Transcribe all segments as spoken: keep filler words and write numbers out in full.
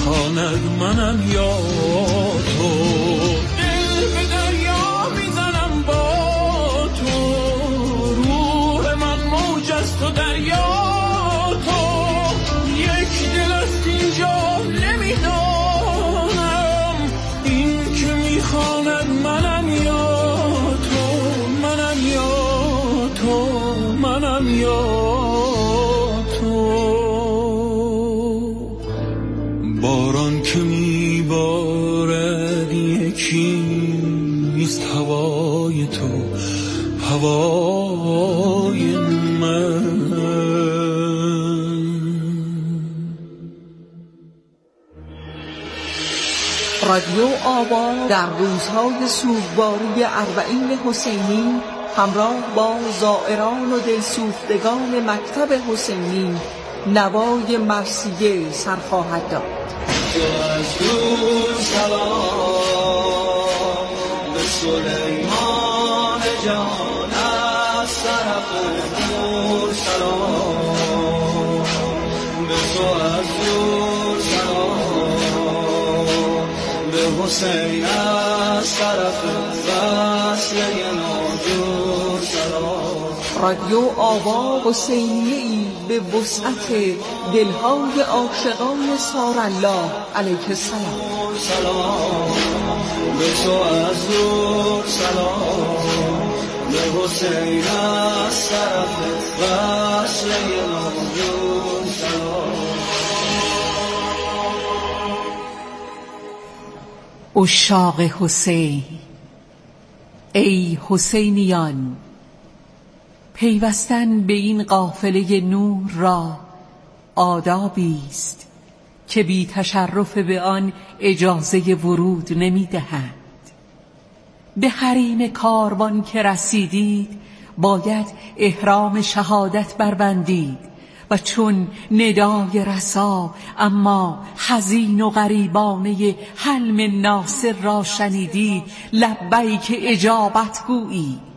میخواند منم یا تو، دل به دریا میزنم با تو، روح من موج است و دریا تو، یک دل است اینجا نمیدانم این که میخواند منم یا تو، منم یا تو، منم یا تو. باران که میبارد یکی نیست هوای تو هوای من. رادیو آوا در روزهای سوگواری اربعین حسینی همراه با زائران و دلسوختگان مکتب حسینی نوای مرثیه سر خواهد داد. تو از دور سلام به سلیمان جان، از طرف دور سلام به تو، از دور سلام به حسین، از طرف وصل ناجور سلام. رادیو آوا حسینیه‌ای به وسعت دلهای عاشقان سارالله علیه السلام. سلام به تو، از دور سلام به حسین، از طرف وصل ناجور سلام. عشاق حسین، ای حسینیان، پیوستن به این قافله نور را آدابی است که بی تشرف به آن اجازه ورود نمی دهند. به حریم کاروان که رسیدید باید احرام شهادت بربندید و چون ندای رسا اما حزین و غریبانه حلم ناصر را شنیدید لبیک اجابت گویید.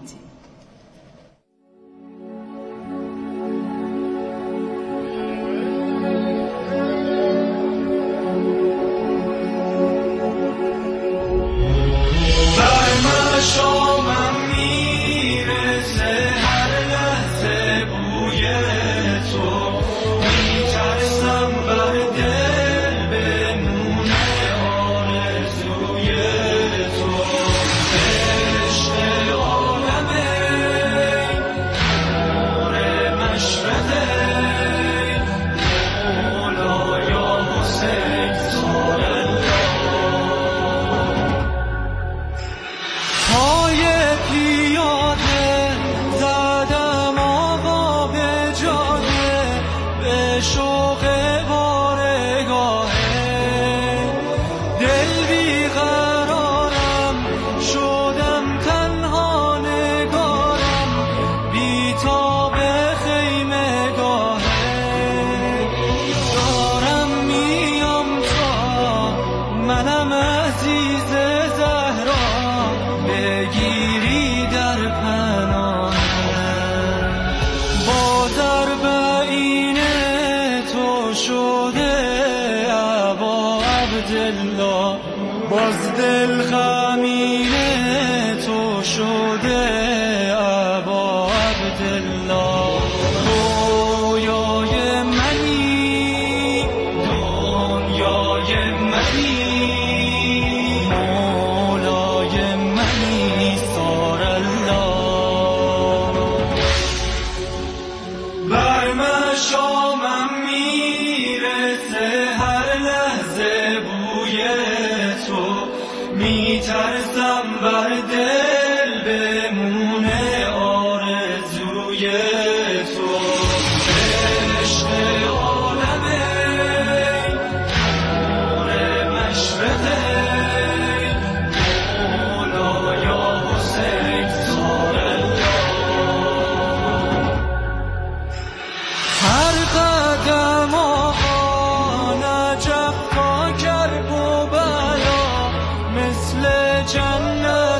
جنت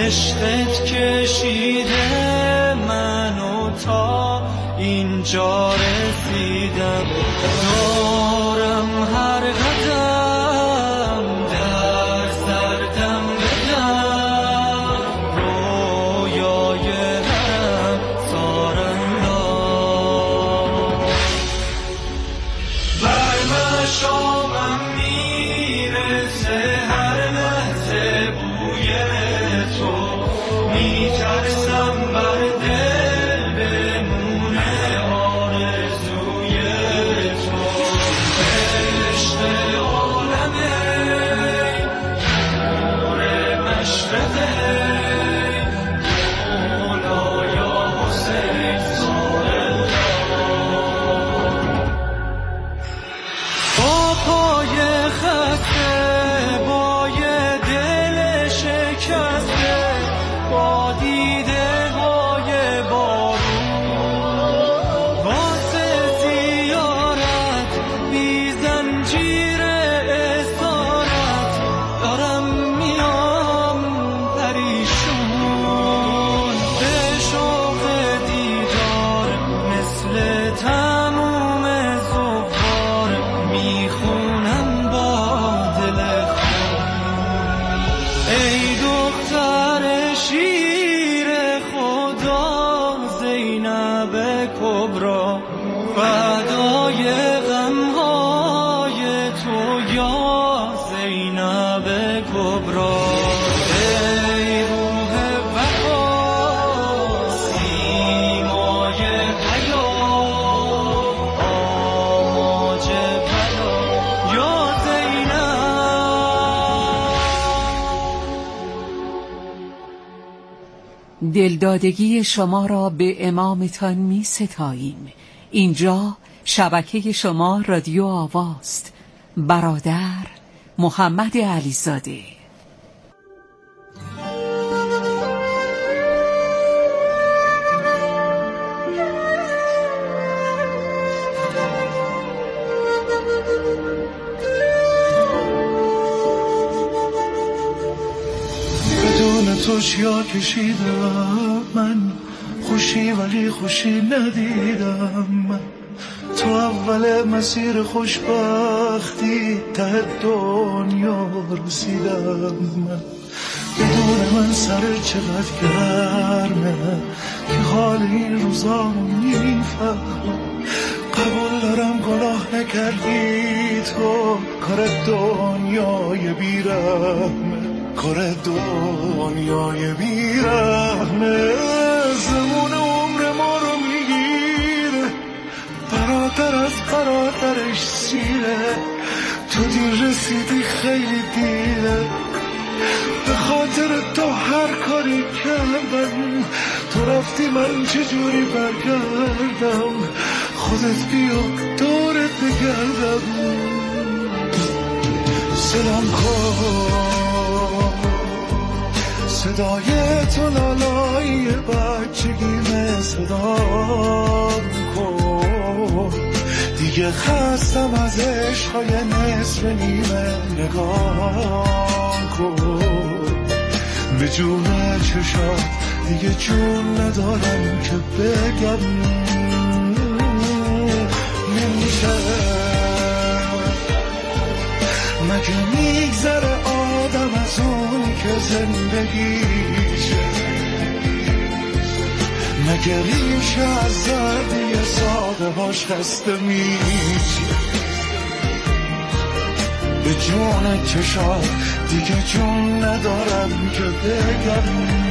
عشقت کشیده منو تا اینجا رسیدم، دارم هر قدم در سردم بدم رویای هم سارندم. بر مشامم میرسه هر لحظه بوی تو، میترسم بر دل بمونه آرزوی تو. عشق عالمه نور مشرقه مولایا حسین سارالله. با پای خسته بای دل شکسته، با دیده های بارون، واسه زیارت بی زنجیر اسارت دارم میام پریشون. به شوق دیدار مثل تموم زوار میخونم با دل خون. ای دختر شیر خدا زینب کبرا، فدای غمهای تو یا زینب کبرا. ای روح وفا سیمای حیا، آماج بلا یا زینب. دلدادگی شما را به امامتان می ستاییم. اینجا شبکه شما رادیو آواست. برادر محمد علیزاده. بدون تو چیا کشیدم من، خوشی ولی خوشی ندیدم من. تو اول مسیر خوشبختی ته دنیا رسیدم من. بدون من سر چقدر گرمه که حال این روزا میفهمم. قبول دارم گناه نکردی تو، کار دنیای بیرحمه، کار دنیای بیرحمه. زمان عمر ما رو میگیره، برادر از برادرش سیره. تو دیر رسیدی خیلی دیره، به خاطر تو هر کاری کردم. تو رفتی من چجوری برگردم، خودت بیا دورت بگردم. سلام کن صدای تو لالای بچگیمه، صدا کن دیگه خستم از عشقای نصف نیمه. نگاه کن به جون چشات دیگه جون ندارم که بگم نمیشه. مگه میگذره آدم از اونی که زندگیشه، مگه ریشه از زردی ساده هاش خسته میشه. به جون چشات دیگه جون ندارم که بگم.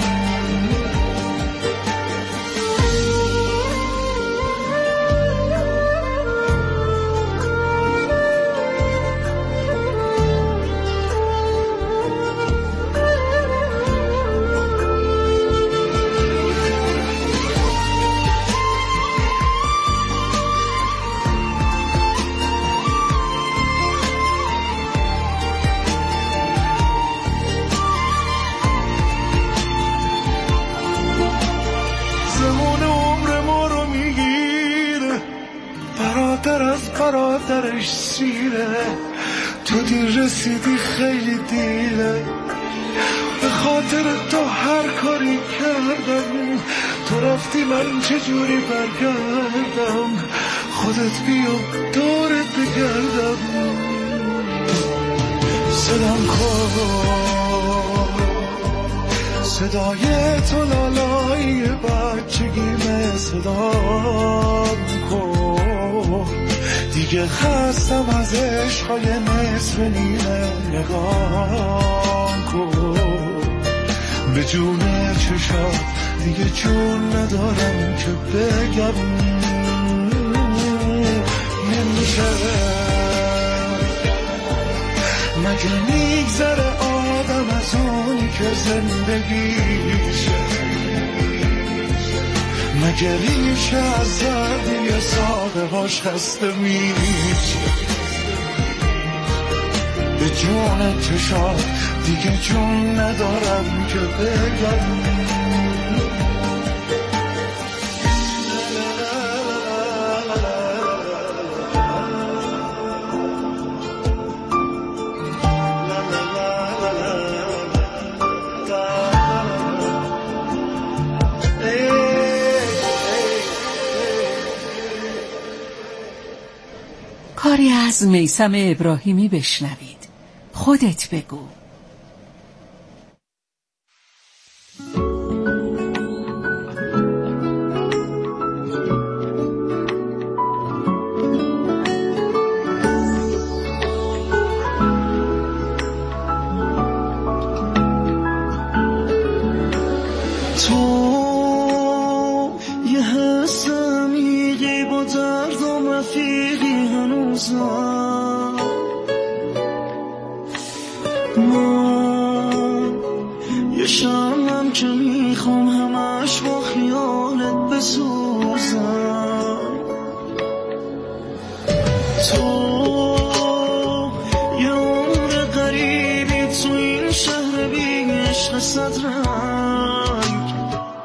برادرش سیره، تو دیر رسیدی خیلی دیره. به خاطر تو هر کاری کردم، تو رفتی من چجوری برگردم، خودت بیا دورت بگردم. صدام کن صدای تو لالای بچگیمه، صدام کن دیگه خستم از عشقای نصف نیمه، نگاه کن به جون چشات دیگه جون ندارم که بگم. نمیشه مگه میگذره آدم از اونی که زندگیشه، مگه ریشه از زردی ساقه هاش خسته میشه، به جون چشات دیگه جون ندارم که بگم. کاری از میثم ابراهیمی بشنوید. خودت بگو. تو یه حس عمیقی با دردم رفیقی هنوزم، من یه شمعم که میخوام همش با خیالت بسوزم. تو یه عمر غریبی تو این شهر بی عشق صد رنگ،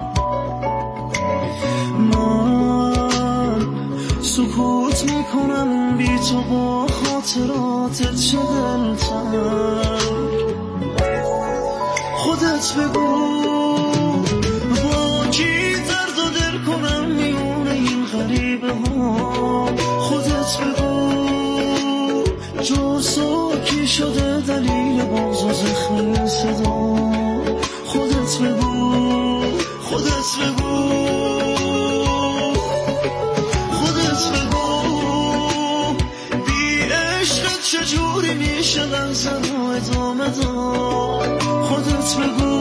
من سکوت میکنم بی تو با خاطراتت چه دلتنگ. خودت بگو با کی درد و دل کنم میونه این غریبه ها، خودت بگو جز کی شده دلیل باز و زخم این صدا، خودت بگو خودت بگو خودت بگو بی عشقت چجوری میشه لحظه رو ادامه داد، خودت بگو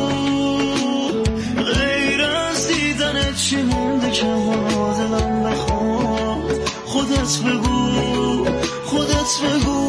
غیر از دیدنت چی مونده که حالا دلم بخواد، خودت بگو خودت بگو.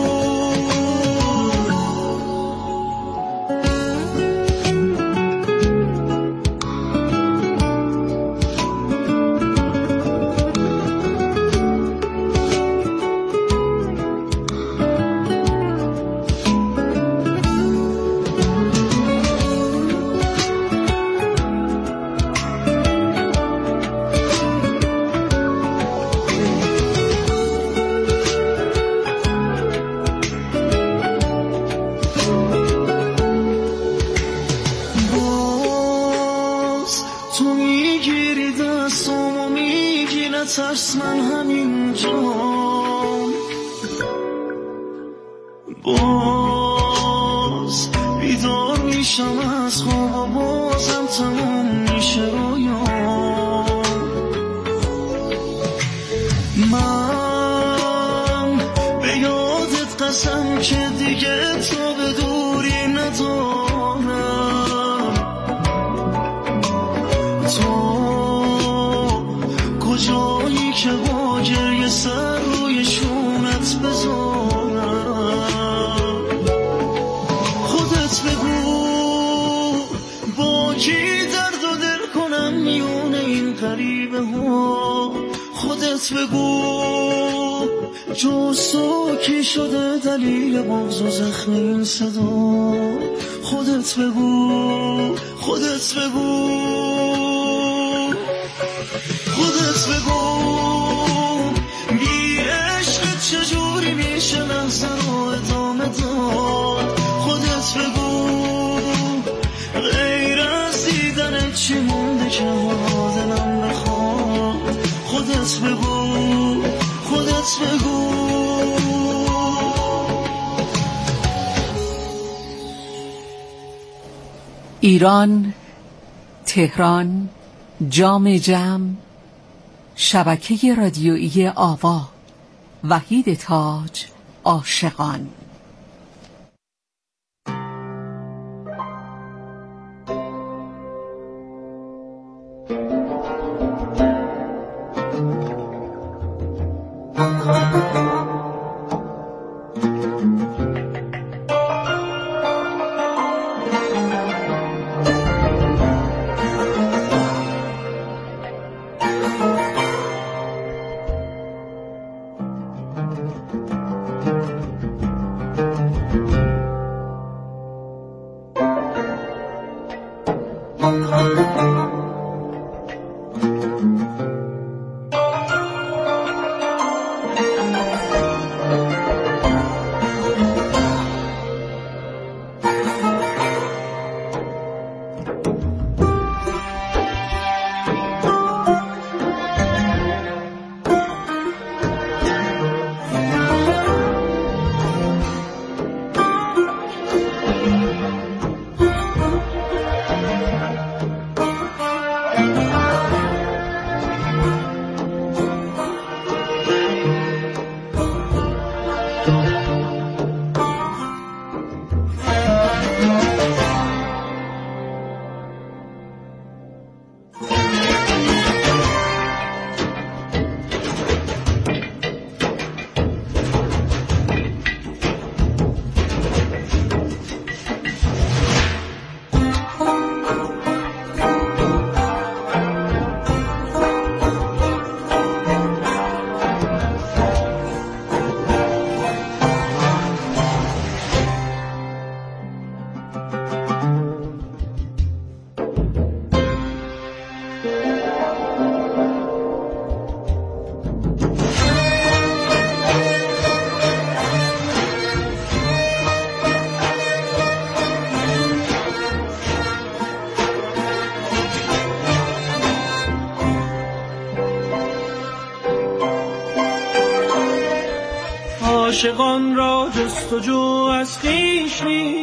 ترس من همینجا باز بیدار میشم از خواب و بازم تموم میشه رویام. من به یادت قسم که دیگه تو به دوری ندارم، تو کجایی که با گریه سر روی شونت بذارم، خودت بگو با کی درد و دل کنم میونه این غریبه ها، خودت بگو جز تو کی شده دلیل باز و زخم این صدا، خودت بگو خودت بگو خودت بگو بی عشقت چجوری میشه لحظه رو ادامه داد، خودت بگو خودت بگو خودت بگو. ایران، تهران، جام جم، شبکه رادیویی آوا، وحید تاج، عاشقان. عاشقان را جستجو از خویش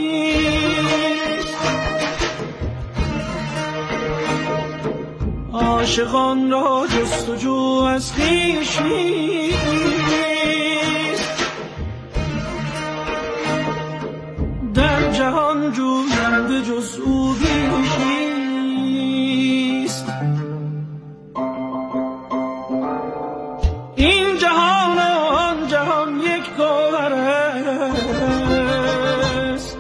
نیست، عاشقان را جستجو از خویش نیست، در جهان جوینده جز او بیش نیست. این جهان و آن جهان یک گوهر است،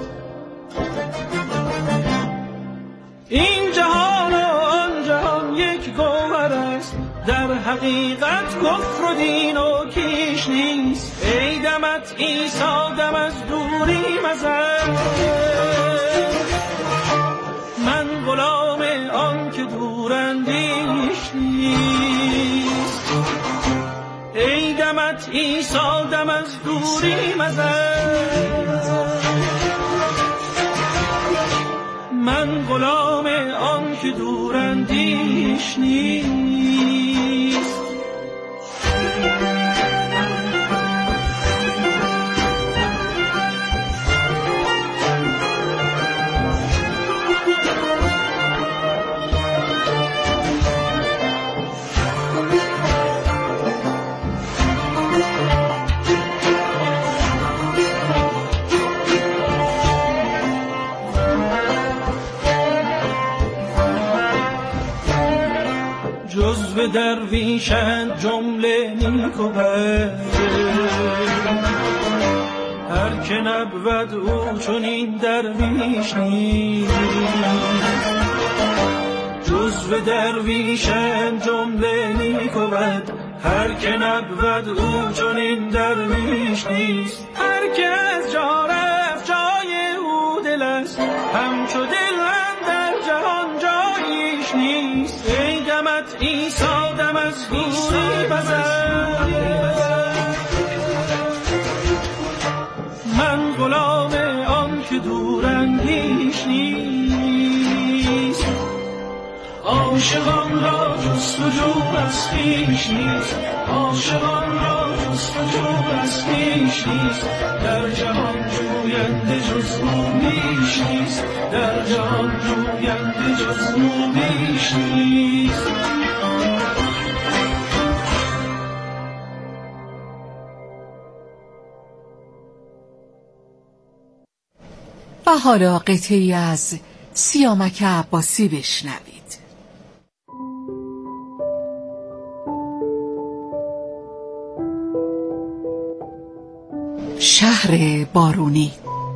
این جهان و آن جهان یک گوهر است، در حقیقت کفر و دین و کیش نیست. ای دمت عیسی دم از دوری مزن، من غلام آن که دوراندیش نیست. ای دمت عیسی دم از دوری مزن، من غلام آن که دوراندیش نیست. جزو درویشند جمله نیک و بد، هر که نبود او چنین درویش نیست. جزو درویشند جمله نیک و بد، هر که نبود او چنین درویش نیست. هر که از جا رفت جای او دل است، همچو دل در جهان جاییش نیست. ای دمت عیسی دم از دوری بزن، من غلام آن که دوراندیش نیست. عاشقان را جستجو از خویش نیست، عاشقان را جستجو از خویش نیست، در جهان جوینده جز او بیش نیست، در جهان جوینده جز او بیش نیست. و حالا قطعی از سیامک عباسی بشنوید. شهر بارونی.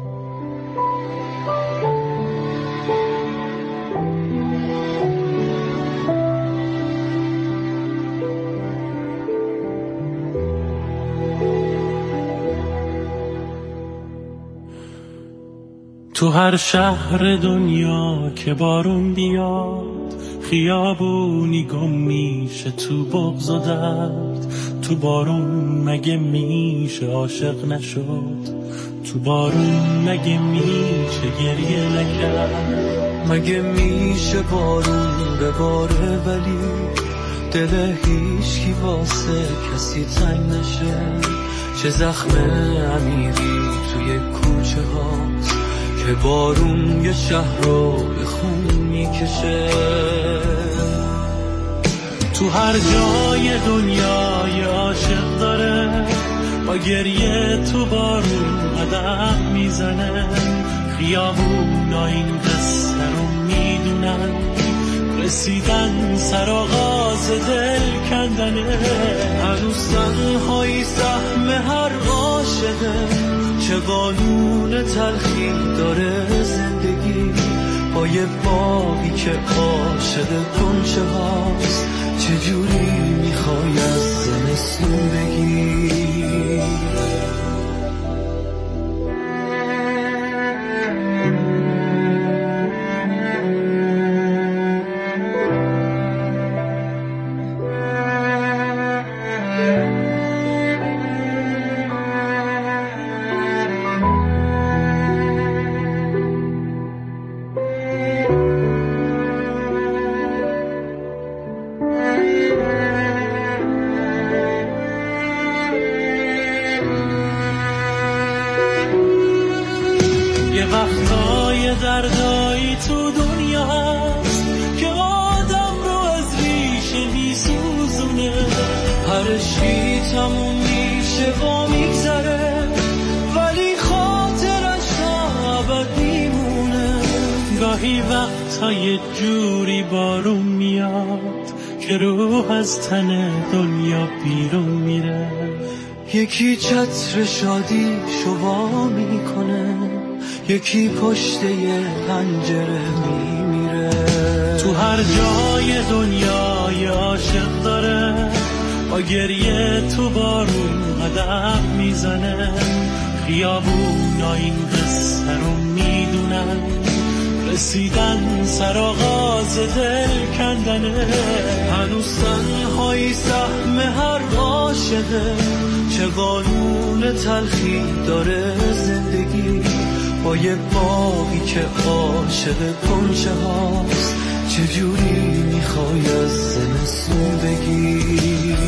تو هر شهر دنیا که بارون بیاد، خیابونی گم میشه تو بغض و درد. تو بارون مگه میشه عاشق نشد؟ تو بارون مگه میشه گریه نکرد؟ مگه میشه بارون بباره ولی دل هیچ کی واسه کسی تنگ نشه؟ چه زخم عمیقی توی کوچه هاست که بارون یه شهر رو به خون میکشه. تو هر جای دنیا یه عاشق داره، با گریه تو بارون قدم میزنه. خیابونا این قصه رو میدونن، رسیدن سر آغاز دل کندنه. هنوز تنهایی سهم هر عاشقه، چه قانون تلخی داره زندگی. با یه باقی که عاشق گنچه هاست، چجوری میخوای از زمستون بگی؟ وقتای دردایی تو دنیا هست که آدم رو از ریشه میسوزونه. هر چی تموم میشه و میگذره، ولی خاطرش تا ابد میمونه. گاهی وقتا یه جوری بارون میاد که روح از تن دنیا بیرون میره. یکی چتر شادی شوا میکنه، یکی پشت یه پنجره میمیره. تو هر جای دنیا یه عاشق داره، با گریه تو بارون قدم میزنه. خیابونا این قصه رو میدونن، رسیدن سر آغاز دل کندنه. هنوز تنهایی سهم هر عاشقه، چه قانون تلخی داره زندگی. با یه باقی که عاشق گنچه هاست، چجوری میخوای از زمستون بگی؟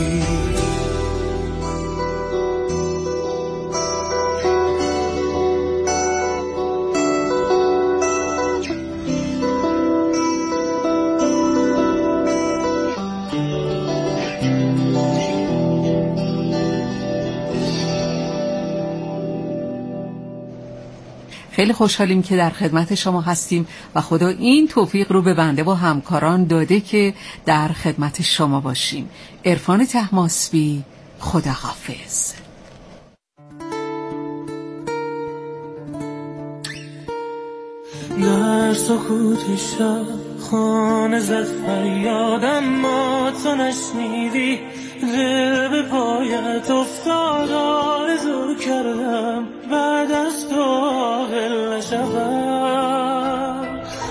خیلی خوشحالیم که در خدمت شما هستیم و خدا این توفیق رو به بنده و همکاران داده که در خدمت شما باشیم. عرفان طهماسبی، خداحافظ. در سکوت شب خانه زد فریادم، ما تو نشنیدی. دل به پایت افتاد، آرزو کردم بعد از تو عاقل نشوم.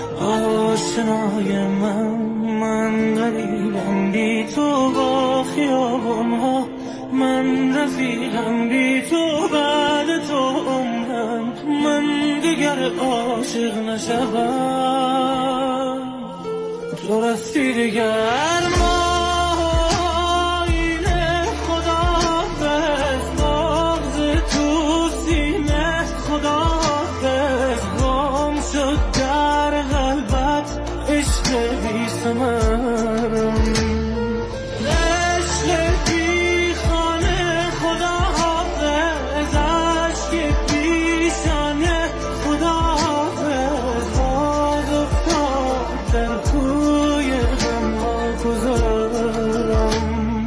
آشنای من من غریبم بی تو، با خیابون ها من رفیقم بی تو. بعد تو عمرم من دیگر عاشق نشوم. تو رفتی دیگر ماینه خداحافظ بغض تو سینه خداحافظ گم شد در قلبت عشق بی ثمرم عشق بی خانه خداحافظ عشق پیشانه خداحافظ باز افتاد در کوی غم ها گذارم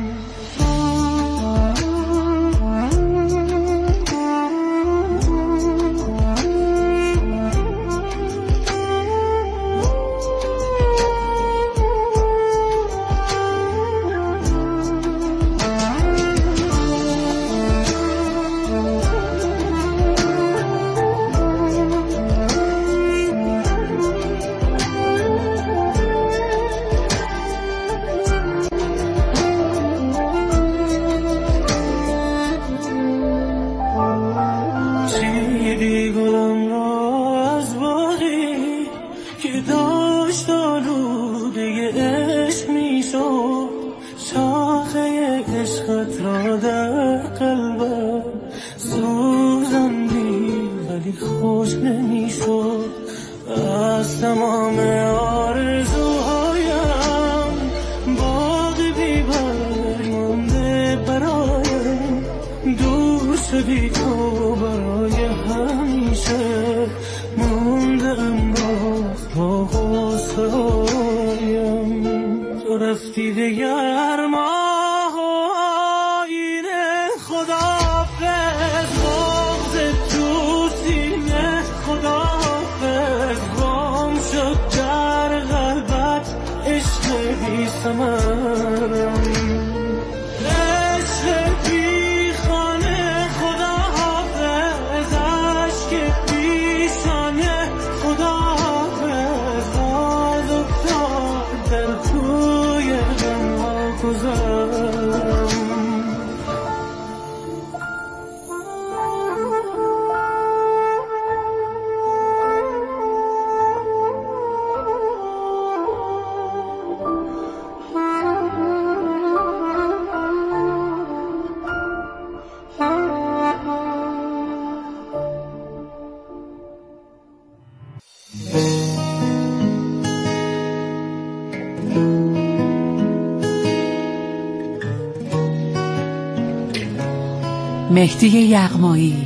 مهدی یغمایی،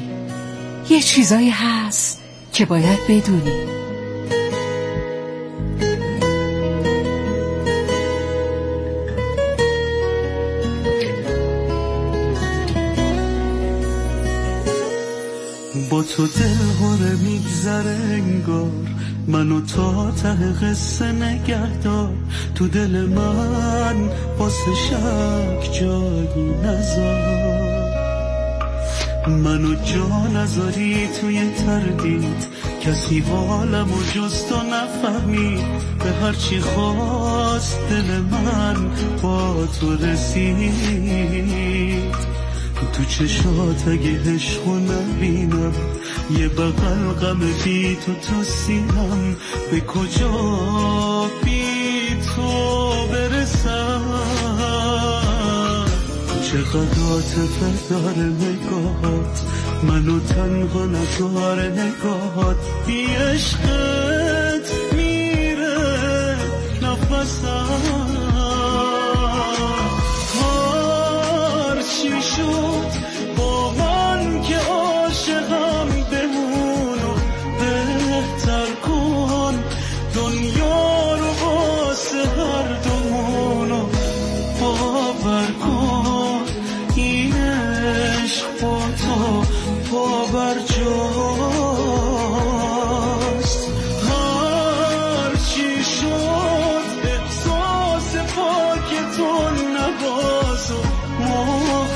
یه چیزایی هست که باید بدونی. با تو دل هره میگذره انگار منو تا ته قصه نگه دار تو دل من واسه شک جایی نذار منو جا نذاری توی تردید کسی حالمو جز تو نفهمید به هرچی خواست دل من با تو رسید تو چشات اگه عشقو نبینم یه بغل غم بی تو تو سینم به کجا بی تو برسم چقدر عاطفه داره نگاهات منو تنها نذاره نگاهات بی عشقت میره نفسم هر چی شد